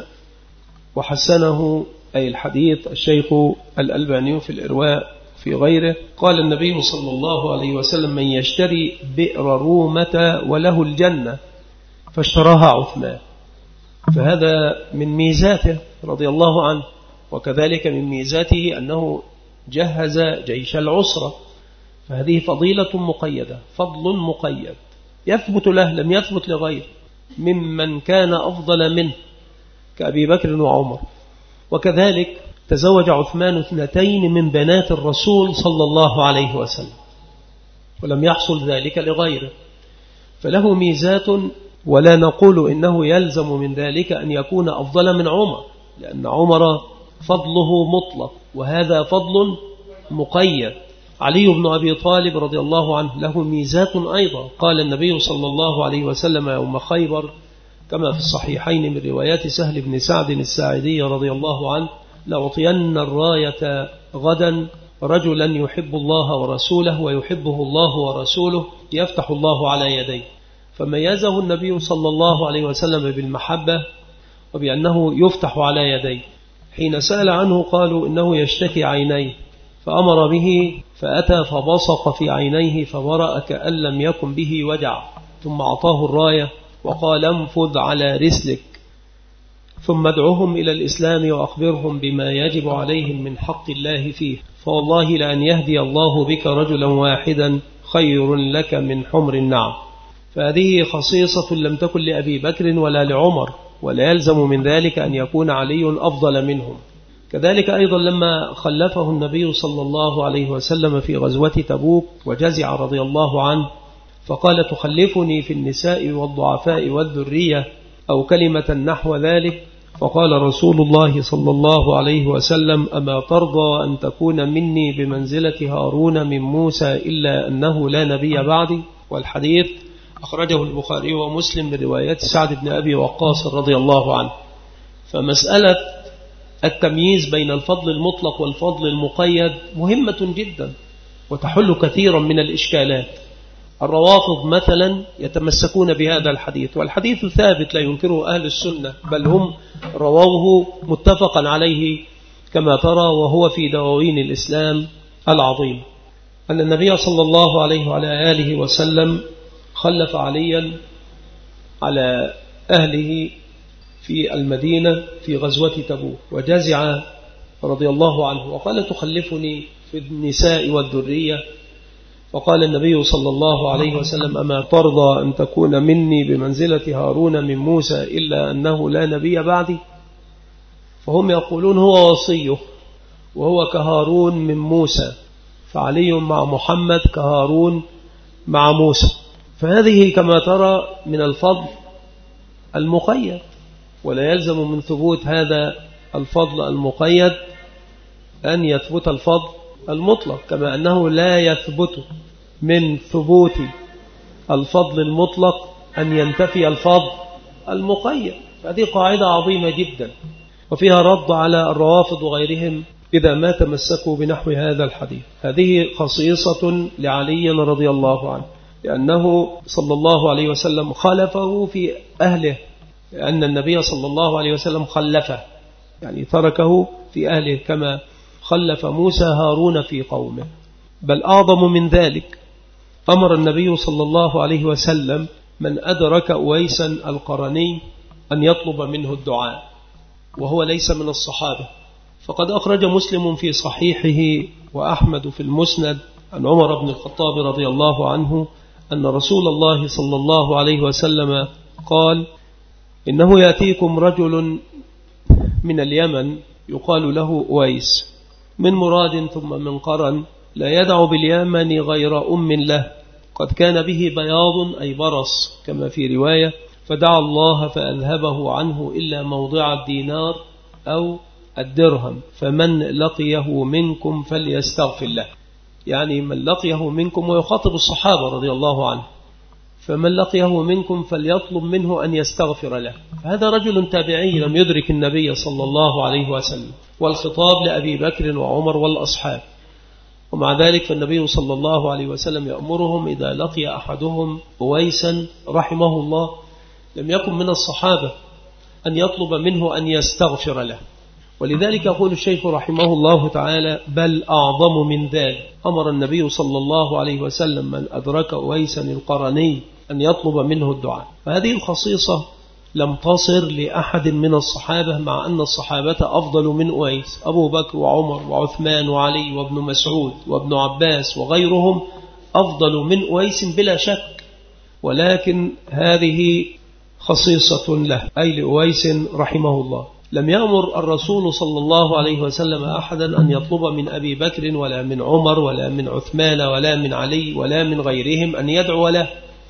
وحسنه أي الحديث الشيخ الألباني في الإرواء في غيره. قال النبي صلى الله عليه وسلم: من يشتري بئر رومة وله الجنة، فاشتراها عثمان. فهذا من ميزاته رضي الله عنه. وكذلك من ميزاته أنه جهز جيش العسرة، فهذه فضيلة مقيدة، فضل مقيد يثبت له، لم يثبت لغيره ممن كان أفضل منه كأبي بكر وعمر. وكذلك تزوج عثمان اثنتين من بنات الرسول صلى الله عليه وسلم، ولم يحصل ذلك لغيره، فله ميزات. ولا نقول إنه يلزم من ذلك أن يكون أفضل من عمر، لأن عمر فضله مطلق وهذا فضل مقيد. علي بن أبي طالب رضي الله عنه له ميزات أيضا. قال النبي صلى الله عليه وسلم يوم خيبر كما في الصحيحين من روايات سهل بن سعد الساعدي رضي الله عنه: لأعطين الراية غدا رجلا يحب الله ورسوله ويحبه الله ورسوله يفتح الله على يديه. فميزه النبي صلى الله عليه وسلم بالمحبة وبأنه يفتح على يديه. حين سأل عنه قالوا إنه يشتكي عينيه، فأمر به فأتى فبصق في عينيه فبرأ كأن لم يكن به وجع، ثم أعطاه الراية وقال: انفذ على رسلك، ثم ادعوهم إلى الإسلام وأخبرهم بما يجب عليهم من حق الله فيه، فوالله لأن يهدي الله بك رجلا واحدا خير لك من حمر النعم. فهذه خصيصة لم تكن لأبي بكر ولا لعمر، ولا يلزم من ذلك أن يكون علي أفضل منهم. كذلك أيضا لما خلفه النبي صلى الله عليه وسلم في غزوة تبوك وجزع رضي الله عنه، فقال: تخلفني في النساء والضعفاء والذرية أو كلمة نحو ذلك. فقال رسول الله صلى الله عليه وسلم: أما ترضى أن تكون مني بمنزلة هارون من موسى إلا أنه لا نبي بعدي؟ والحديث أخرجه البخاري ومسلم من روايات سعد بن أبي وقاص رضي الله عنه. فمسألة التمييز بين الفضل المطلق والفضل المقيد مهمة جدا، وتحل كثيرا من الإشكالات. الروافض مثلا يتمسكون بهذا الحديث، والحديث ثابت لا ينكره أهل السنة، بل هم رووه متفقا عليه كما ترى، وهو في دواوين الإسلام العظيم، أن النبي صلى الله عليه وعلى آله وسلم خلف عليا على أهله في المدينة في غزوة تبوك، وجزع رضي الله عنه وقال: تخلفني في النساء والذرية؟ فقال النبي صلى الله عليه وسلم: أما ترضى أن تكون مني بمنزلة هارون من موسى إلا أنه لا نبي بعدي؟ فهم يقولون هو وصيه وهو كهارون من موسى، فعلي مع محمد كهارون مع موسى. فهذه كما ترى من الفضل المقيد، ولا يلزم من ثبوت هذا الفضل المقيد أن يثبت الفضل المطلق، كما أنه لا يثبت من ثبوت الفضل المطلق أن ينتفي الفضل المقيد. هذه قاعدة عظيمة جدا، وفيها رد على الروافض وغيرهم إذا ما تمسكوا بنحو هذا الحديث. هذه خصيصة لعلي رضي الله عنه، لأنه صلى الله عليه وسلم خلفه في أهله، لأن النبي صلى الله عليه وسلم خلفه، يعني تركه في أهله كما خلف موسى هارون في قومه. بل أعظم من ذلك، أمر النبي صلى الله عليه وسلم من أدرك أويسا القرني أن يطلب منه الدعاء، وهو ليس من الصحابة. فقد أخرج مسلم في صحيحه وأحمد في المسند عن عمر بن الخطاب رضي الله عنه أن رسول الله صلى الله عليه وسلم قال: إنه يأتيكم رجل من اليمن يقال له أويس من مراد ثم من قرن، لا يدع باليمن غير أم له، قد كان به بياض أي برص كما في رواية، فدعا الله فأذهبه عنه إلا موضع الدينار أو الدرهم، فمن لقيه منكم فليستغفر له. يعني من لقيه منكم، ويخاطب الصحابة رضي الله عنه، فمن لقيه منكم فليطلب منه أن يستغفر له. هذا رجل تابعي لم يدرك النبي صلى الله عليه وسلم، والخطاب لأبي بكر وعمر والأصحاب، ومع ذلك فالنبي صلى الله عليه وسلم يأمرهم إذا لقي أحدهم أويسا رحمه الله لم يكن من الصحابة أن يطلب منه أن يستغفر له. ولذلك يقول الشيخ رحمه الله تعالى: بل أعظم من ذلك، أمر النبي صلى الله عليه وسلم من أدرك أويسا القرني أن يطلب منه الدعاء. فهذه الخصيصة لم تصر لأحد من الصحابة، مع أن الصحابة أفضل من أويس، أبو بكر وعمر وعثمان وعلي وابن مسعود وابن عباس وغيرهم أفضل من أويس بلا شك، ولكن هذه خصيصة له، أي لأويس رحمه الله. لم يأمر الرسول صلى الله عليه وسلم أحدا أن يطلب من أبي بكر ولا من عمر ولا من عثمان ولا من علي ولا من غيرهم أن يدعو له،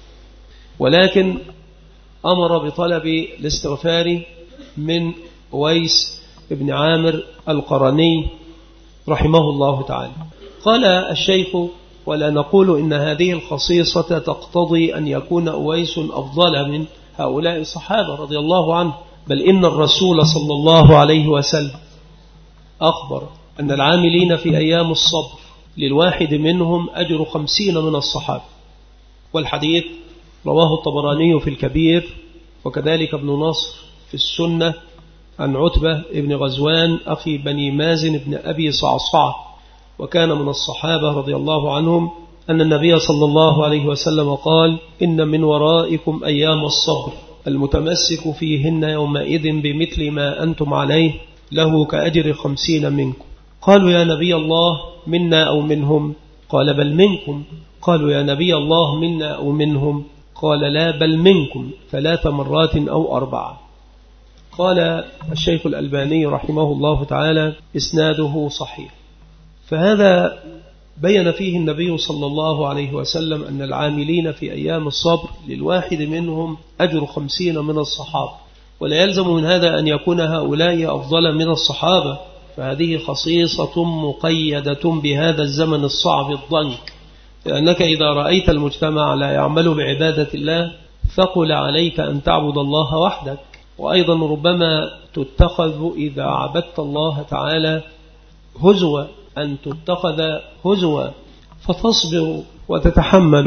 ولكن أمر بطلب الاستغفار من أويس بن عامر القرني رحمه الله تعالى. قال الشيخ: ولا نقول إن هذه الخصيصة تقتضي أن يكون أويس أفضل من هؤلاء الصحابة رضي الله عنه، بل إن الرسول صلى الله عليه وسلم أخبر أن العاملين في أيام الصبر للواحد منهم أجر خمسين من الصحابة. والحديث رواه الطبراني في الكبير، وكذلك ابن نصر في السنة عن عتبة ابن غزوان أخي بني مازن ابن أبي صعصعة، وكان من الصحابة رضي الله عنهم، أن النبي صلى الله عليه وسلم قال: إن من ورائكم أيام الصبر، المتمسك فيهن يومئذ بمثل ما أنتم عليه له كأجر خمسين منكم. قالوا: يا نبي الله منا أو منهم؟ قال: بل منكم. قالوا: يا نبي الله منا أو منهم؟ قال: لا بل منكم، ثلاث مرات أو أربعة. قال الشيخ الألباني رحمه الله تعالى: إسناده صحيح. فهذا بين فيه النبي صلى الله عليه وسلم أن العاملين في أيام الصبر للواحد منهم أجر خمسين من الصحابة، ولا يلزم من هذا أن يكون هؤلاء أفضل من الصحابة، فهذه خصيصة مقيدة بهذا الزمن الصعب الضنك، لأنك إذا رأيت المجتمع لا يعمل بعبادة الله ثقل عليك أن تعبد الله وحدك. وأيضا ربما تتخذ إذا عبدت الله تعالى هزوة، أن تتخذ هزوة، فتصبر وتتحمل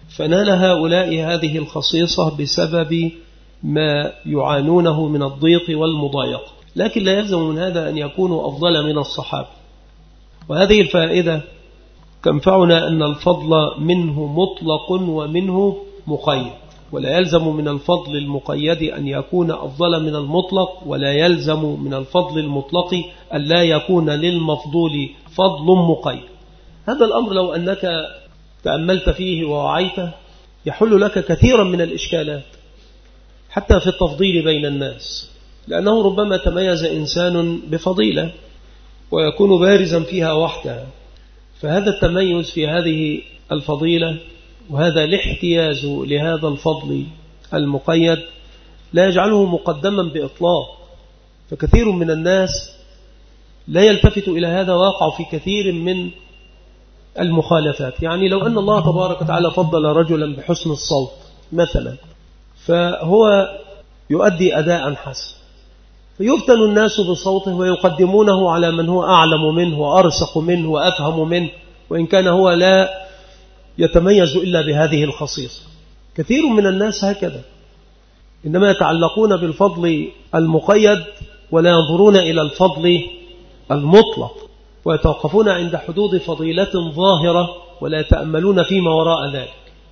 فنال هؤلاء هذه الخصيصة بسبب ما يعانونه من الضيق والمضايقة، لكن لا يلزم من هذا أن يكونوا أفضل من الصحابة. وهذه الفائدة تنفعنا أن الفضل منه مطلق ومنه مقيد، ولا يلزم من الفضل المقيد أن يكون أفضل من المطلق، ولا يلزم من الفضل المطلق أن لا يكون للمفضول فضل مقيد. هذا الأمر لو أنك تأملت فيه ووعيته يحل لك كثيرا من الإشكالات حتى في التفضيل بين الناس، لأنه ربما تميز إنسان بفضيلة ويكون بارزا فيها وحده، فهذا التميز في هذه الفضيلة وهذا الاحتياز لهذا الفضل المقيد لا يجعله مقدما بإطلاق. فكثير من الناس لا يلتفت إلى هذا، واقع في كثير من المخالفات. يعني لو أن الله تبارك وتعالى فضل رجلا بحسن الصوت مثلا، فهو يؤدي أداء حسن، فيفتن الناس بصوته ويقدمونه على من هو أعلم منه وأرسخ منه وأفهم منه، وإن كان هو لا يتميز إلا بهذه الخصيصة. كثير من الناس هكذا، إنما يتعلقون بالفضل المقيد ولا ينظرون إلى الفضل المطلق، ويتوقفون عند حدود فضيلة ظاهرة ولا يتأملون فيما وراء ذلك.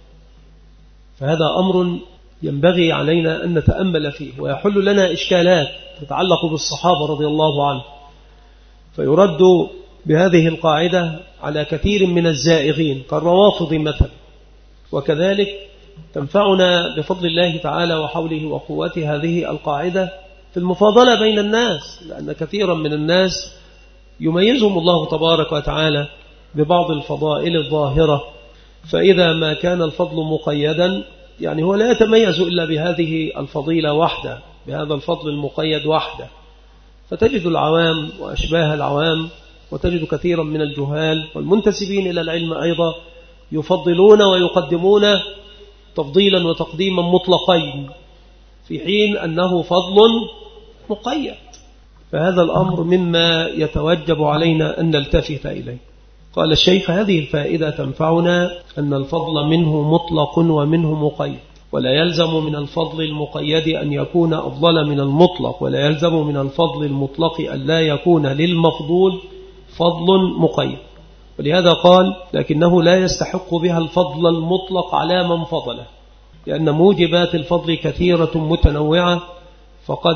فهذا أمر ينبغي علينا أن نتأمل فيه، ويحل لنا إشكالات تتعلق بالصحابة رضي الله عنهم، فيرد بهذه القاعدة على كثير من الزائغين كالروافض مثلا. وكذلك تنفعنا بفضل الله تعالى وحوله وقوته هذه القاعدة في المفاضلة بين الناس، لأن كثيرا من الناس يميزهم الله تبارك وتعالى ببعض الفضائل الظاهرة، فإذا ما كان الفضل مقيدا يعني هو لا يتميز إلا بهذه الفضيلة وحده، بهذا الفضل المقيد وحده، فتجد العوام وأشباه العوام وتجد كثيرا من الجهال والمنتسبين إلى العلم أيضا يفضلون ويقدمون تفضيلا وتقديما مطلقين في حين أنه فضل مقيد. فهذا الأمر مما يتوجب علينا أن نلتفت إليه. قال الشيخ: هذه الفائدة تنفعنا أن الفضل منه مطلق ومنه مقيد، ولا يلزم من الفضل المقيد أن يكون أفضل من المطلق، ولا يلزم من الفضل المطلق أن لا يكون للمفضول فضل مقيد. ولهذا قال: لكنه لا يستحق بها الفضل المطلق على من فضله، لأن موجبات الفضل كثيرة متنوعة، فقد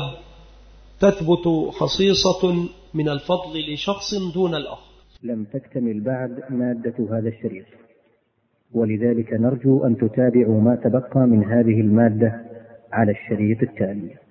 تثبت خصيصة من الفضل لشخص دون الآخر. لم تكتمل بعد مادة هذا الشريط، ولذلك نرجو أن تتابعوا ما تبقى من هذه المادة على الشريط التالي.